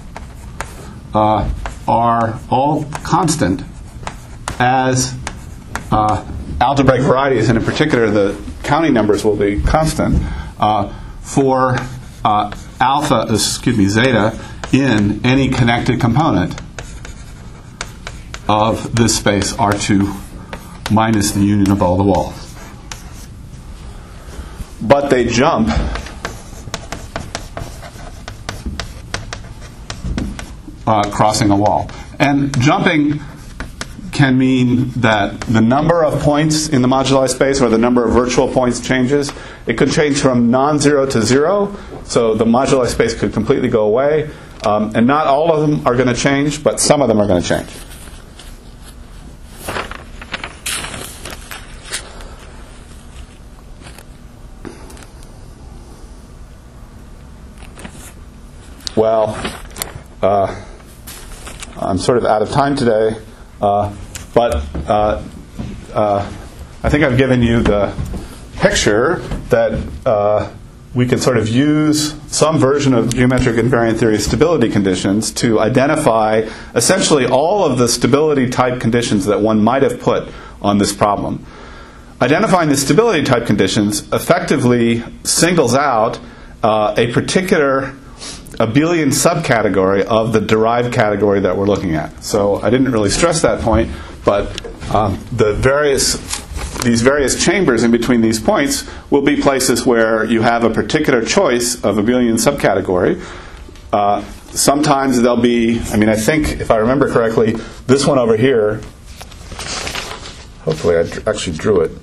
[SPEAKER 1] are all constant as algebraic varieties, and in particular the counting numbers will be constant for zeta in any connected component of this space R2 minus the union of all the walls. But they jump crossing a wall. And jumping can mean that the number of points in the moduli space or the number of virtual points changes. It could change from non-zero to 0, so the moduli space could completely go away. And not all of them are going to change, but some of them are going to change. Well, I'm sort of out of time today, but I think I've given you the picture that we can sort of use some version of geometric invariant theory stability conditions to identify essentially all of the stability type conditions that one might have put on this problem. identifying the stability type conditions effectively singles out a particular abelian subcategory of the derived category that we're looking at. So I didn't really stress that point, but these various chambers in between these points will be places where you have a particular choice of abelian subcategory. Sometimes they'll be, I think, if I remember correctly, this one over here, hopefully I actually drew it.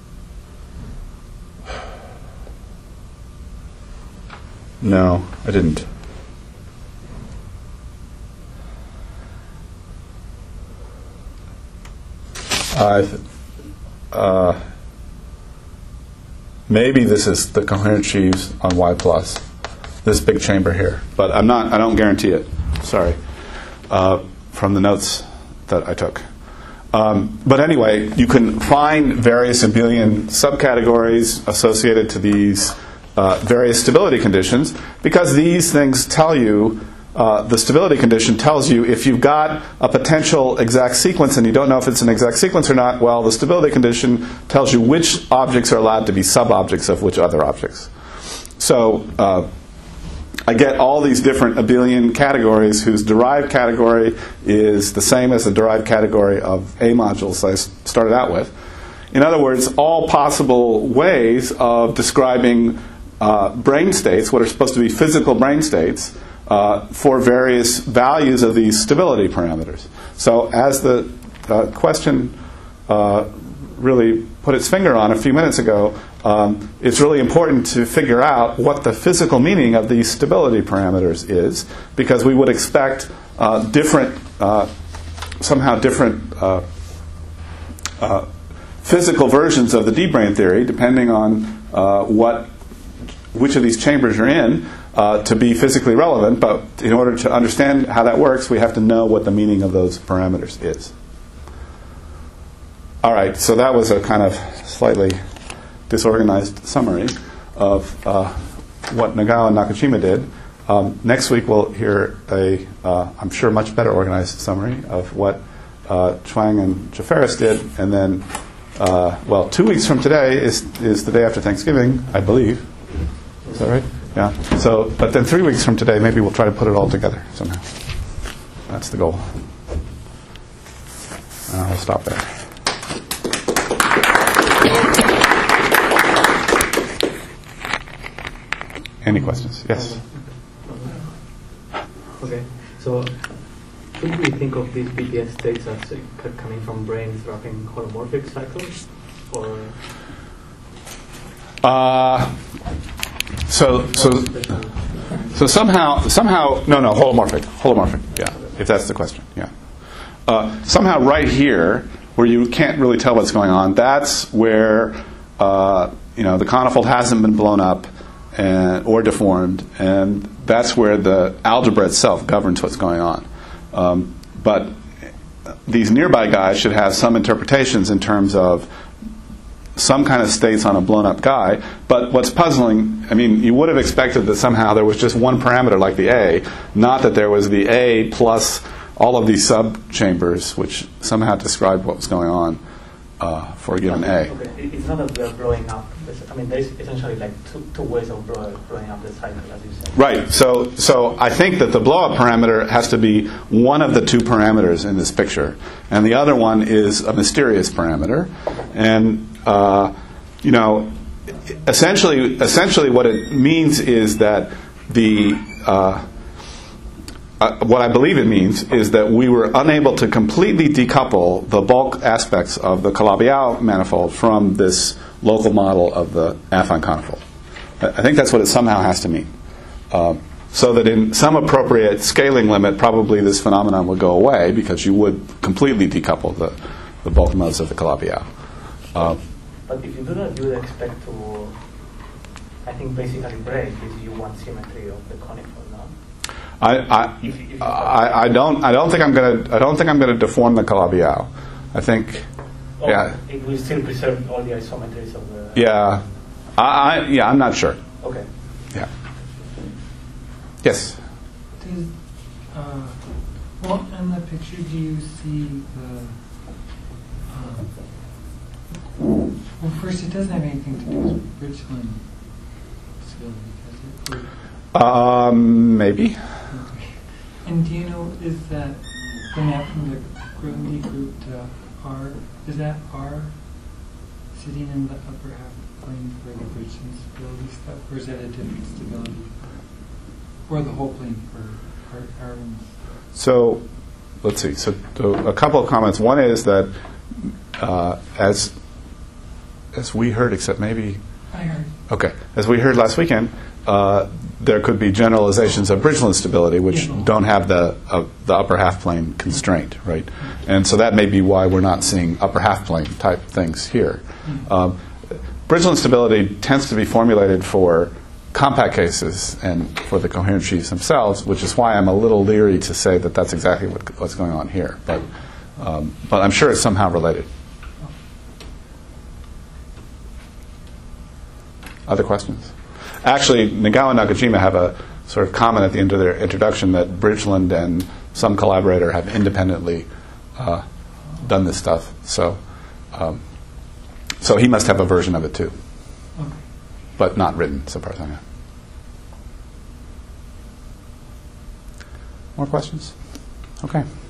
[SPEAKER 1] No, I didn't. Maybe this is the coherent sheaves on Y plus, this big chamber here, but I don't guarantee it. Sorry, from the notes that I took. But anyway, you can find various abelian subcategories associated to these various stability conditions, because these things tell you, the stability condition tells you if you've got a potential exact sequence and you don't know if it's an exact sequence or not, well, the stability condition tells you which objects are allowed to be sub-objects of which other objects. So I get all these different abelian categories whose derived category is the same as the derived category of A modules I started out with. In other words, all possible ways of describing brain states, what are supposed to be physical brain states, for various values of these stability parameters. So as the question really put its finger on a few minutes ago, it's really important to figure out what the physical meaning of these stability parameters is, because we would expect somehow different physical versions of the D-brane theory, depending on which of these chambers you're in, to be physically relevant. But in order to understand how that works, we have to know what the meaning of those parameters is. All right, so that was a kind of slightly disorganized summary of what Nagao and Nakashima did. Next week we'll hear I'm sure, much better organized summary of what Chuang and Jafaris did, and then, 2 weeks from today is the day after Thanksgiving, I believe. Is that right? Yeah. So, but then 3 weeks from today, maybe we'll try to put it all together somehow. That's the goal. I'll stop there. Any questions? Yes.
[SPEAKER 3] Okay. So, should we think of these BPS states as coming from brains wrapping holomorphic cycles, or? So somehow no holomorphic, yeah, if that's the question, yeah. Somehow right here where you can't really tell what's going on, that's where the conifold hasn't been blown up or deformed, and that's where the algebra itself governs what's going on. But these nearby guys should have some interpretations in terms of some kind of states on a blown-up guy. But what's puzzling, you would have expected that somehow there was just one parameter like the A, not that there was the A plus all of these sub-chambers, which somehow described what was going on for a given A. Okay. It's not that we're blowing up. There's essentially like two ways of blowing up the cycle, as you said.
[SPEAKER 1] Right. So I think that the blow-up parameter has to be one of the two parameters in this picture, and the other one is a mysterious parameter. And essentially what it means is that what I believe it means is that we were unable to completely decouple the bulk aspects of the Calabi-Yau manifold from this local model of the affine conifold. I think that's what it somehow has to mean. So that in some appropriate scaling limit, probably this phenomenon would go away, because you would completely decouple the bulk modes of the Calabi-Yau.
[SPEAKER 3] But if you do that, you would expect to, I think, basically break this U1 symmetry of the conifold, no?
[SPEAKER 1] I don't think I'm gonna deform the Calabi-Yau. I think, yeah.
[SPEAKER 3] It will still preserve all the isometries of the.
[SPEAKER 1] Yeah, I'm not sure.
[SPEAKER 3] Okay.
[SPEAKER 1] Yeah. Yes.
[SPEAKER 4] What in the picture do you see the? course, it doesn't have anything to do with Bridgeland stability, does it?
[SPEAKER 3] Maybe.
[SPEAKER 4] And do you know, is that the map from the Grundy group to R, is that R sitting in the upper half plane for the Bridgeland stability stuff, or is that a different stability? Or the whole plane for Arwen's?
[SPEAKER 3] So, let's see. So, a couple of comments. One is that as we heard, except maybe...
[SPEAKER 4] I heard.
[SPEAKER 3] Okay. As we heard last weekend, there could be generalizations of Bridgeland stability which don't have the upper half plane constraint, right? And so that may be why we're not seeing upper half plane type things here. Bridgeland stability tends to be formulated for compact cases and for the coherent sheaves themselves, which is why I'm a little leery to say that that's exactly what's going on here. But I'm sure it's somehow related. Other questions? Actually, Nagao and Nakajima have a sort of comment at the end of their introduction that Bridgeland and some collaborator have independently done this stuff. So he must have a version of it too, but not written, so far as I know. More questions? Okay.